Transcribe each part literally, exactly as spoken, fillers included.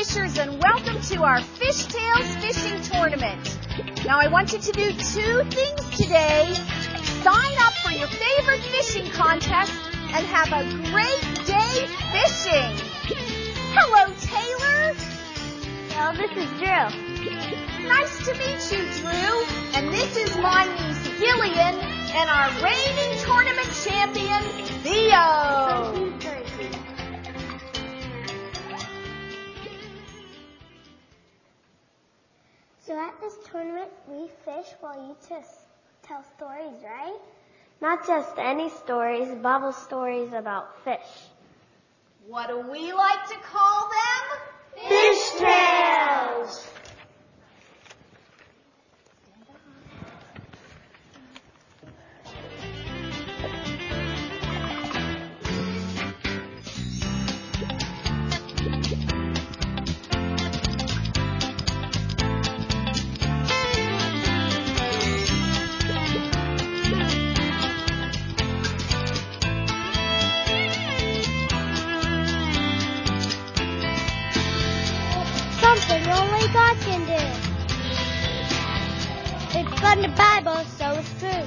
fishers, and welcome to our Fishtails Fishing Tournament. Now, I want you to do two things today. Sign up for your favorite fishing contest and have a great day fishing. Hello, Taylor. Well, this is Drew. Nice to meet you, Drew. And this is my niece, Gillian, and our reigning tournament champion, Theo. So at this tournament, we fish while you just tell stories, right? Not just any stories, bubble stories about fish. What do we like to call them? Fishtails! Something only God can do. It's from the Bible, so it's true.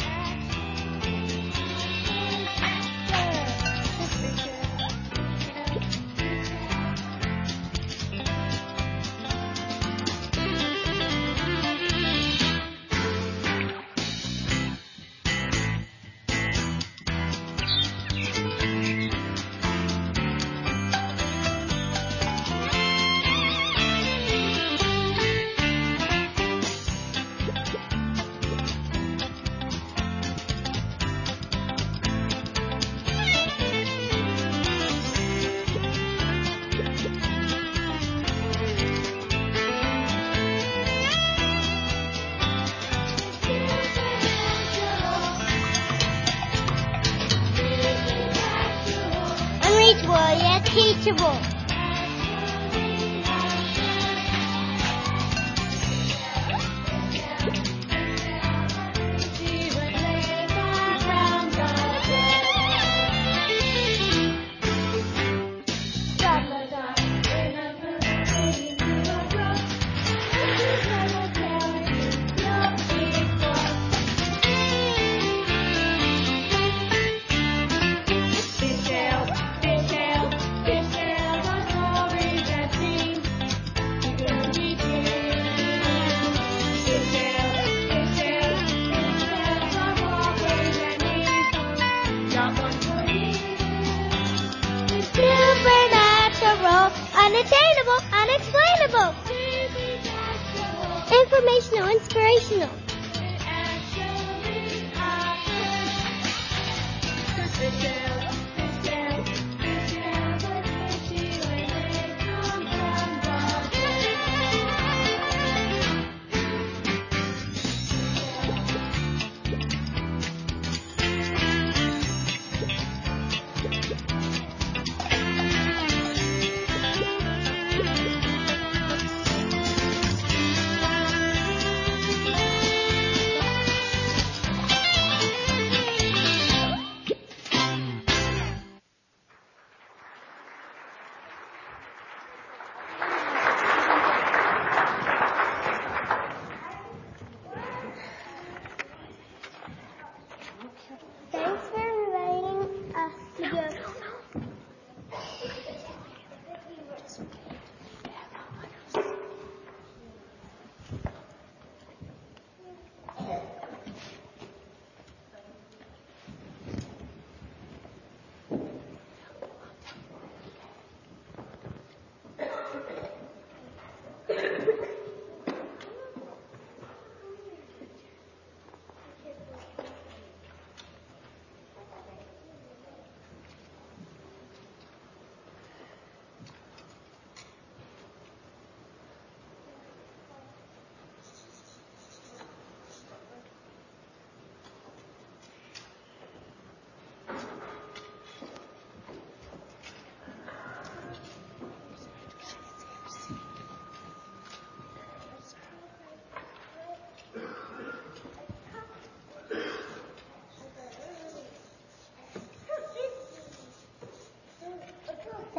Unreachable yet teachable. Supernatural, unattainable, unexplainable. Informational, inspirational.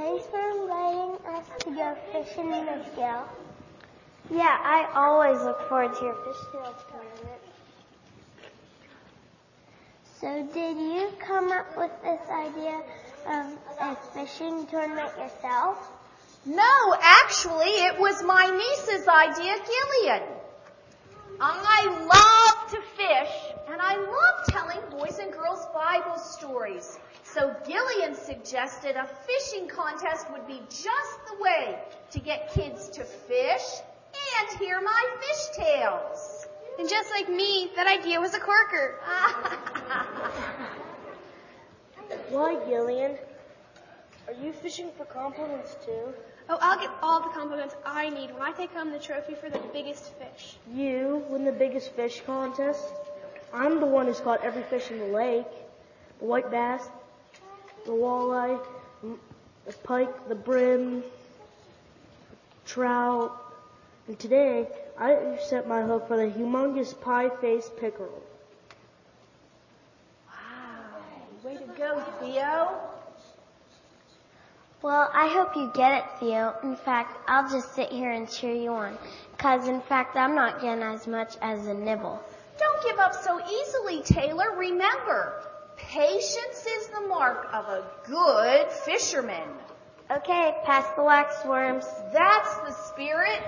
Thanks for inviting us to go fishing, Miss Gail. Yeah, I always look forward to your fishtails tournament. So did you come up with this idea of a fishing tournament yourself? No, actually, it was my niece's idea, Gillian. I love to fish, and I love telling boys and girls Bible stories. So Gillian suggested a fishing contest would be just the way to get kids to fish and hear my fish tales. And just like me, that idea was a corker. Why, Gillian? Are you fishing for compliments too? Oh, I'll get all the compliments I need when I take home the trophy for the biggest fish. You win the biggest fish contest? I'm the one who's caught every fish in the lake. The white bass, the walleye, the pike, the brim, trout. And today, I set my hook for the humongous pie-faced pickerel. Wow, way to go, Theo. Well, I hope you get it, Theo. In fact, I'll just sit here and cheer you on. Because, in fact, I'm not getting as much as a nibble. Don't give up so easily, Taylor. Remember, patience is the mark of a good fisherman. Okay, pass the waxworms. That's the spirit.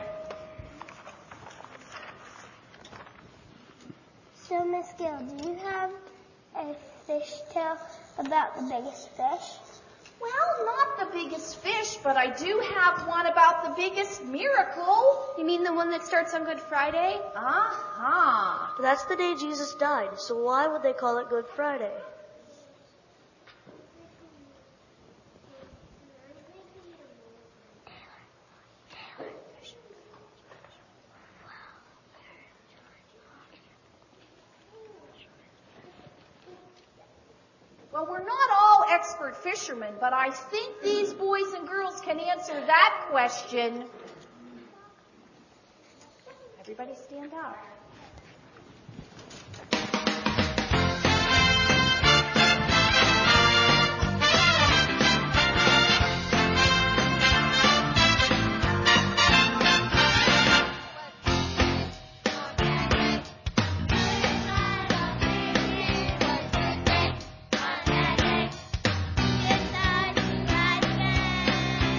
So, Miss Gill, do you have a fish tale about the biggest fish? Well, not the biggest fish, but I do have one about the biggest miracle. You mean the one that starts on Good Friday? Uh-huh. But that's the day Jesus died, so why would they call it Good Friday? Well, we're not all expert fishermen, but I think these boys and girls can answer that question. Everybody stand up.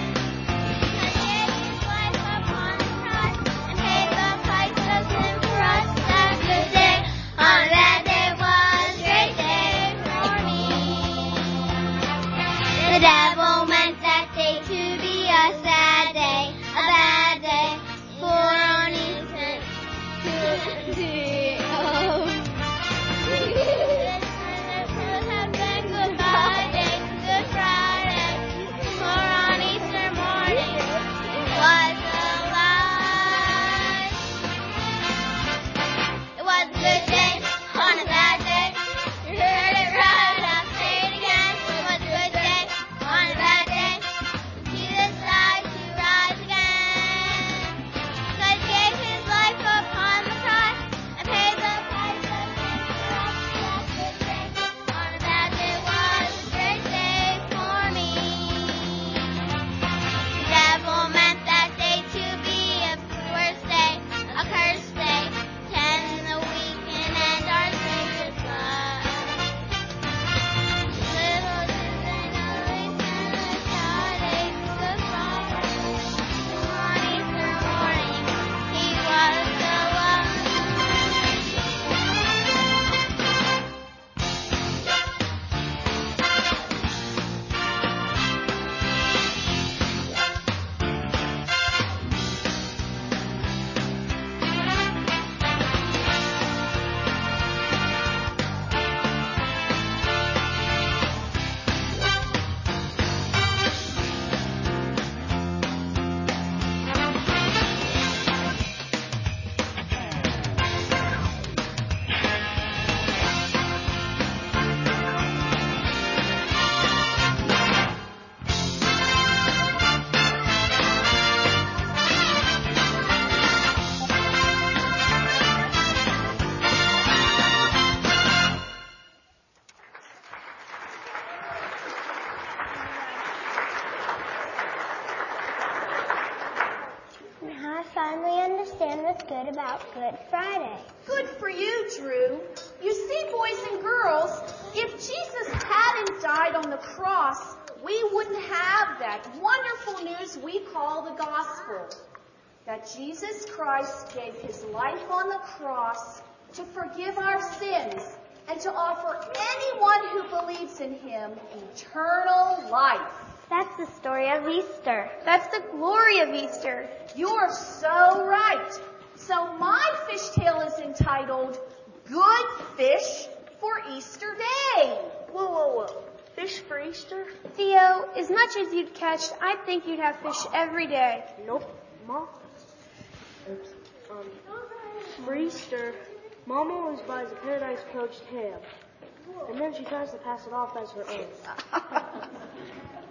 Upon the cross and paid the price of sin for us. good about Good Friday. Good for you, Drew. You see, boys and girls, if Jesus hadn't died on the cross, we wouldn't have that wonderful news we call the gospel. That Jesus Christ gave his life on the cross to forgive our sins and to offer anyone who believes in him eternal life. That's the story of Easter. That's the glory of Easter. You're so right. So my fish tale is entitled Good Fish for Easter Day. Whoa, whoa, whoa. Fish for Easter? Theo, as much as you'd catch, I think you'd have fish every day. Nope. Mom? Um, for Easter, Mom always buys a Paradise poached ham. And then she tries to pass it off as her own.